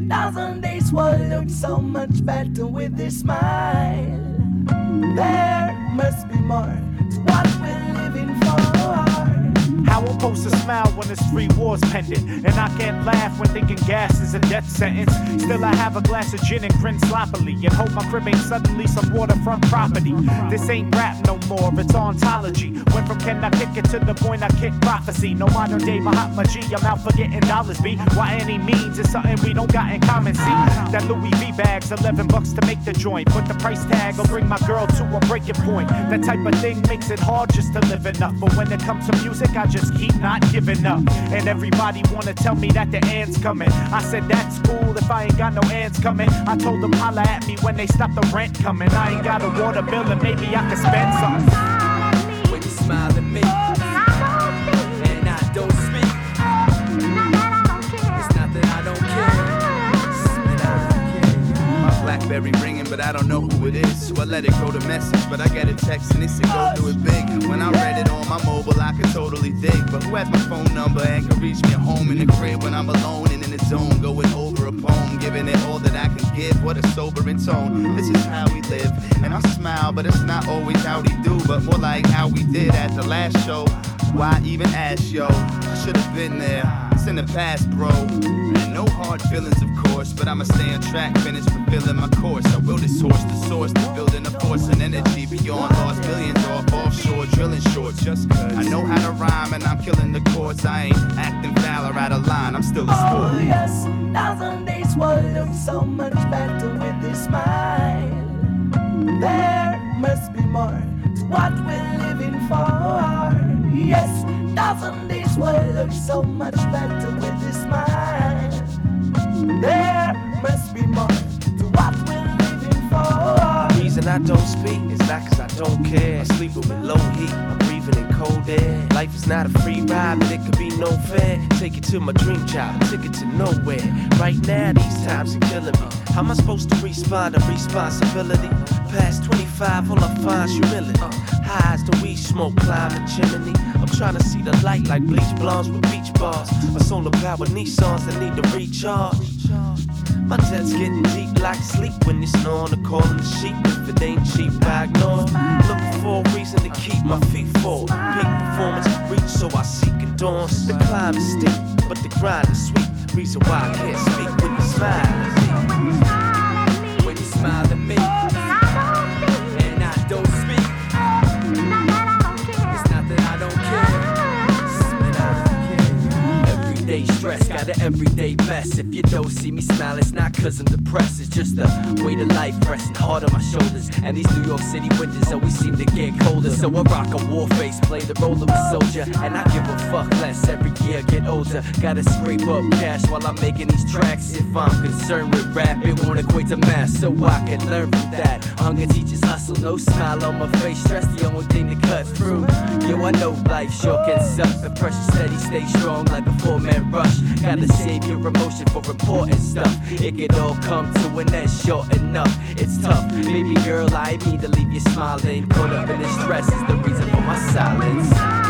thousand days will look so much better with this smile. There must be more to what we're living for. How I'm supposed to smile when there's 3 wars pending, and I can't laugh when thinking gas is a death sentence. Still I have a glass of gin and grin sloppily, and hope my crib ain't suddenly some waterfront property. This ain't rap no more, it's ontology. Went from can I kick it to the point I kick prophecy. No modern day Mahatma G, I'm out for getting dollars B. Why any means is something we don't got in common. See, that Louis V bag's $11 to make the joint, but the price tag will bring my girl to a breaking point. That type of thing makes it hard just to live enough, but when it comes to music I just keep not giving up. And everybody wanna tell me that the end's coming. I said that's cool if I ain't got no ends coming. I told them holla at me when they stop the rent coming. I ain't got a water bill and maybe I can spend something. When you smile at me and I don't speak, it's not that I don't care, it's that I don't care. My BlackBerry ringing, but I don't know who it is, so I let it go to message. But I get a text and it said go do it big. When I read it on my mobile, I could totally dig. But who has my phone number and can reach me at home in the crib when I'm alone and in the zone, going over a poem, giving it all that I can give. What a sobering tone. This is how we live, and I smile, but it's not always how we do, but more like how we did at the last show. Why even ask, yo? I should have been there. It's in the past, bro. And no hard feelings, of course, but I'ma stay on track, finish fulfilling my course. I will this horse, the source, to building a force and energy beyond lost billions off offshore drilling shorts. Just cause I know how to rhyme and I'm killing the chords. I ain't acting foul or out of line, I'm still a sport. Oh yes, thousand days will look so much better with this smile. There must be more to what we're living for. Yes, thousand days will look so much better with this smile. There must be more to what we're living for. The reason I don't speak is not cause I don't care. I'm sleeping with low heat, I'm breathing in cold air. Life is not a free ride, but it could be no fair. Take it to my dream job, ticket to nowhere. Right now, these times are killing me. How am I supposed to respond to responsibility? Past 25, all I find is humility. High as the weed smoke, climb the chimney. I'm trying to see the light like bleach blondes with beach bars. A solar powered Nissans that need to recharge. My debt's getting deep like sleep when it's on the call of the sheep. If it ain't cheap, I ignore. Looking for a reason to keep my feet forward. Peak performance reach, so I seek endurance. The climb is steep, but the grind is sweet. Reason why I can't speak when you smile. When you smile at me and I don't speak, it's not that I don't care, it's that I don't care. Everyday stress, got an everyday best. If you don't see me smile, it's not cause I'm depressed, it's just the weight of life pressing hard on my shoulders. And these New York City winters always seem to get colder, so I rock a war face, play the role of a soldier. And I give a fuck less every year, get older. Gotta scrape up cash while I'm making these tracks. If I'm concerned with rap, it won't equate to math, so I can learn from that. Hunger teaches hustle, no smile on my face, stress the only thing to cut through. Yo, I know life sure can suck, but pressure steady, stay strong like a 4-man rush. Gotta save your emotion for important stuff. It could all come to an end short enough. It's tough, baby girl, I mean to leave you smiling. Caught up in the stress is the reason for my silence.